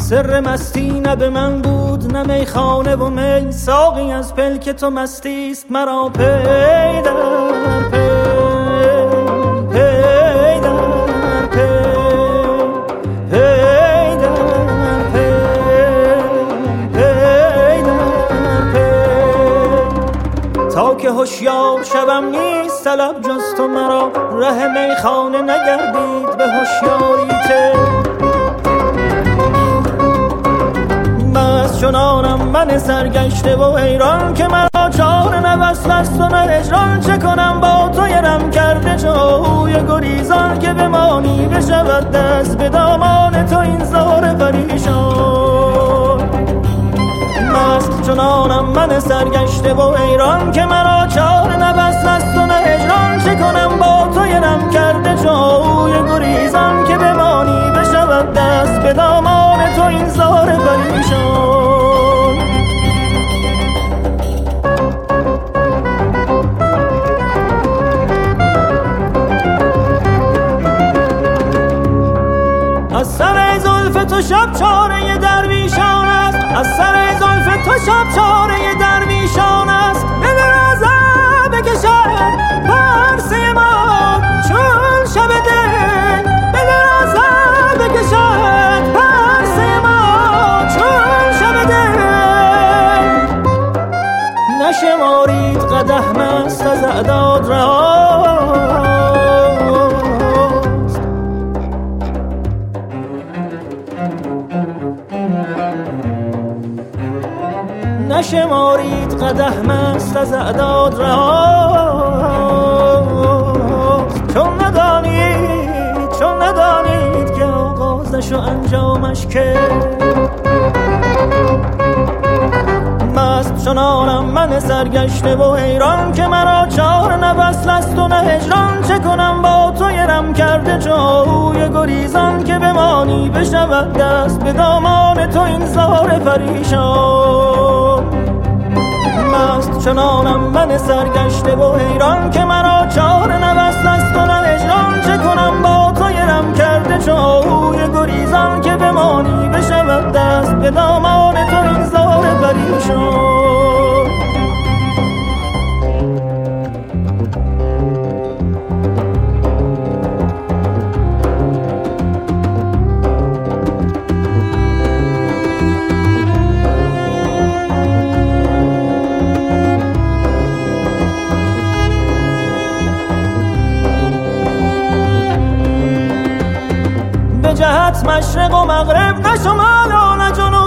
سر مستی نه به من بود نه میخانه و می، ساقی از پلک تو مستیست مرا پی در پی، پی در پی، پی در پی، پی در پی. تا که هوشیار شوم نیست طلب جز تو مرا، ره میخانه نگردید به هوشیاریت. چنانم من سرگشته و حیران که مرا چاره نه وصل است و نه هجران. چه کنم با تو رم کرده جوی گریزان که بمانی بشود دست به دامان تو این زار پریشان. مست چنانم من سرگشته و حیران که مرا چاره نه وصل است و نه هجران. چه کنم با تو رم کرده جوی گریزان که بمانی بشود دست به دامان تو این زار پریشان. از سر زلف تو شب چاره درویشان است، از سر زلف تو شب چاره درویشان است. به درازه بکشد پرسه ما چون شب دل، به درازه بکشد پرسه ما چون شب دل. نشمارید قدح مست از اعداد رهاست، نشمارید قدح مست از اعداد رهاست. چون ندانید که آغازش و انجامش که. مست چنانم من سرگشته و حیران که مرا چاره نه وصل است و نه هجران. چه کنم با تو رم کرده جوی گریزان که بمانی بشود دست به دامان تو این زار پریشان. مست چنانم من سرگشته و حیران که مرا چاره نه وصل است و نه هجران. چه کنم با تو رم کرده جوی گریزان که بمانی بشود دست به دامان تو این زار پریشان. جهت مشرق و مغرب نه شمال و نه جنوب،